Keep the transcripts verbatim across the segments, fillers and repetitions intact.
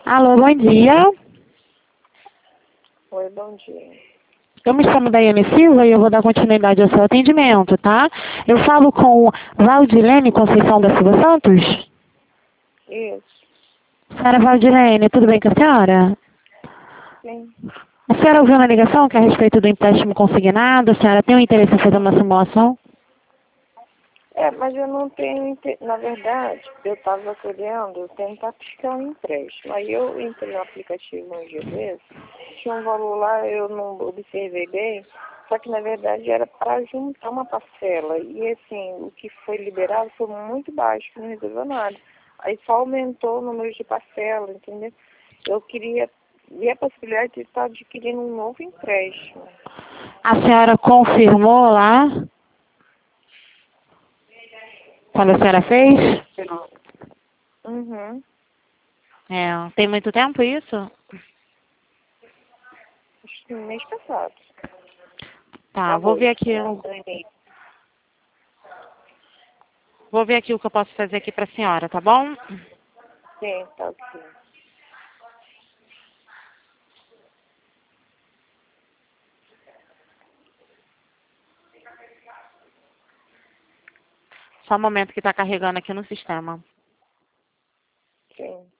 Alô, bom dia. Oi, bom dia. Eu me chamo Daiane Silva e eu vou dar continuidade ao seu atendimento, tá? Eu falo com Valdilene Conceição da Silva Santos? Isso. Senhora Valdilene, tudo bem com a senhora? Sim. A senhora ouviu na ligação que é a respeito do empréstimo consignado? A senhora tem um interesse em fazer uma simulação? É, mas eu não tenho, inte- na verdade, eu estava querendo tentar piscar um empréstimo. Aí eu entrei no aplicativo um dia desses, tinha um valor lá, eu não observei bem, só que na verdade era para juntar uma parcela. E assim, o que foi liberado foi muito baixo, que não resolveu nada. Aí só aumentou o número de parcelas, entendeu? Eu queria ver a possibilidade de estar adquirindo um novo empréstimo. A senhora confirmou lá quando a senhora fez? Uhum. É, tem muito tempo isso? Acho que no mês passado. Tá, vou ver aqui. Vou ver aqui o que eu posso fazer aqui pra senhora, tá bom? Sim, tá ok. Só um momento que tá carregando aqui no sistema. Sim.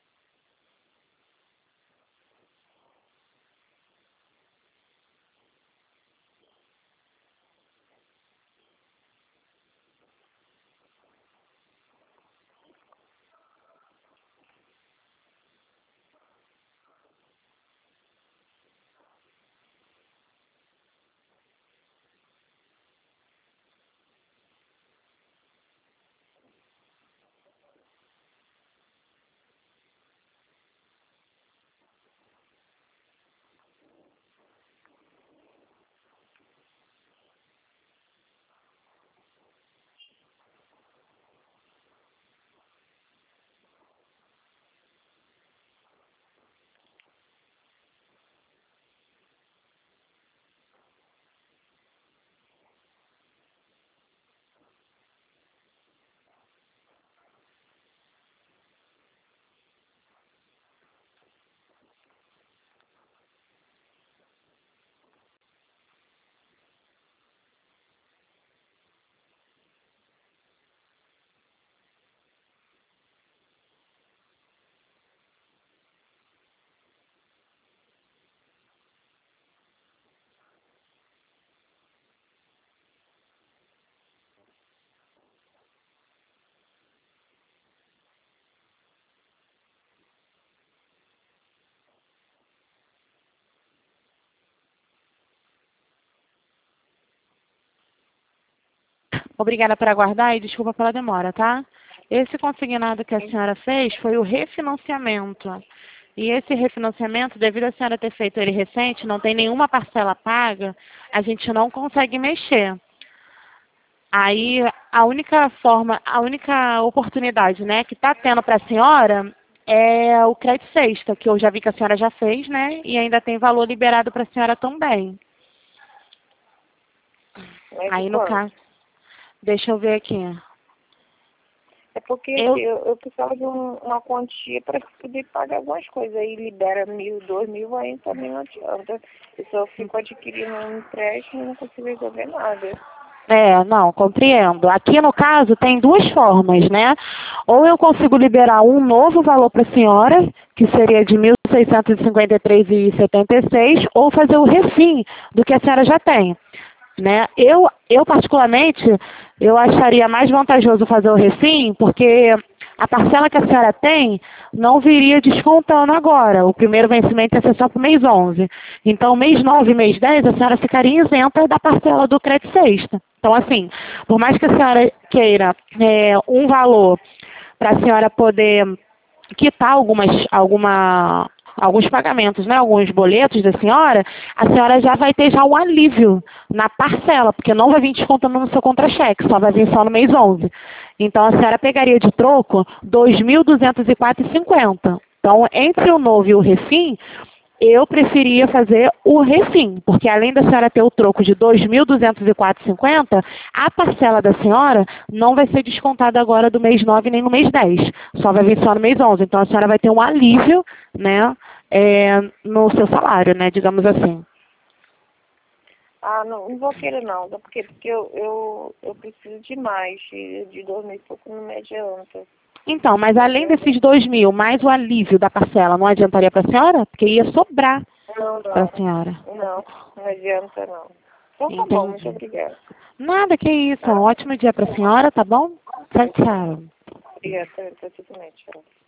Obrigada por aguardar e desculpa pela demora, tá? Esse consignado que a senhora fez foi o refinanciamento. E esse refinanciamento, devido a senhora ter feito ele recente, não tem nenhuma parcela paga, a gente não consegue mexer. Aí, a única forma, a única oportunidade, né, que está tendo para a senhora é o crédito sexta, que eu já vi que a senhora já fez, né, e ainda tem valor liberado para a senhora também. Mas de Aí, no quanto? caso, deixa eu ver aqui. É porque Eu, eu, eu precisava de um, uma quantia para poder pagar algumas coisas. Aí libera mil, dois mil, aí também não adianta. Eu só fico adquirindo um empréstimo e não consigo resolver nada. É, não, compreendo. Aqui no caso tem duas formas, né? Ou eu consigo liberar um novo valor para a senhora, que seria de mil seiscentos e cinquenta e três reais e setenta e seis centavos, ou fazer o refim do que a senhora já tem, né? Eu, eu particularmente, eu acharia mais vantajoso fazer o refim, porque a parcela que a senhora tem não viria descontando agora. O primeiro vencimento ia ser só para o mês onze. Então, mês nove e mês dez, a senhora ficaria isenta da parcela do crédito sexta. Então, assim, por mais que a senhora queira é, um valor para a senhora poder quitar algumas, alguma, alguns pagamentos, né, alguns boletos da senhora, a senhora já vai ter já um alívio na parcela, porque não vai vir descontando no seu contra-cheque, só vai vir só no mês onze. Então, a senhora pegaria de troco dois mil duzentos e quatro reais e cinquenta centavos. Então, entre o novo e o refim, eu preferia fazer o refim, porque além da senhora ter o troco de dois mil duzentos e quatro reais e cinquenta centavos, a parcela da senhora não vai ser descontada agora do mês nove nem no mês dez, só vai vir só no mês onze. Então a senhora vai ter um alívio, né, é, no seu salário, né, digamos assim. Ah, não, não vou querer não, porque, porque eu, eu, eu preciso de mais, de, de dormir pouco não me adianta. Então, mas além desses dois mil, mais o alívio da parcela, não adiantaria para a senhora? Porque ia sobrar Não, para a não, senhora. não, não adianta não. Então tá bom, muito Entendi. obrigada. Nada, que isso. Um Tá? ótimo dia para a senhora, tá bom? Tchau, tchau. Obrigada, tá tudo bem, tchau.